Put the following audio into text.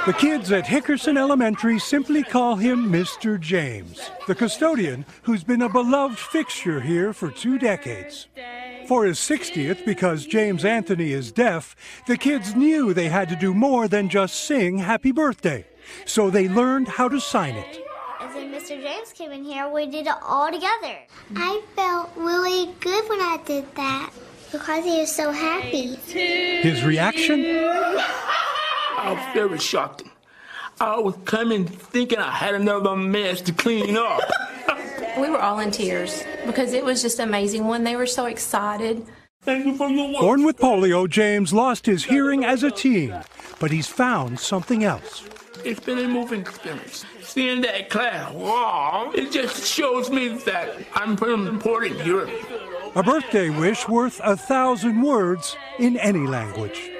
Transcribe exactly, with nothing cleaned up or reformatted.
The kids at Hickerson Elementary simply call him Mister James, the custodian who's been a beloved fixture here for two decades. For his sixtieth, because James Anthony is deaf, the kids knew they had to do more than just sing happy birthday. So they learned how to sign it. As when Mister James came in here, we did it all together. I felt really good when I did that because he was so happy. His reaction? I was very shocked. I was coming thinking I had another mess to clean up. We were all in tears because it was just amazing when they were so excited. Thank you for your work. Born with polio, James lost his hearing as a teen, but he's found something else. It's been a moving experience. Seeing that class, wow, it just shows me that I'm pretty important here. A birthday wish worth a thousand words in any language.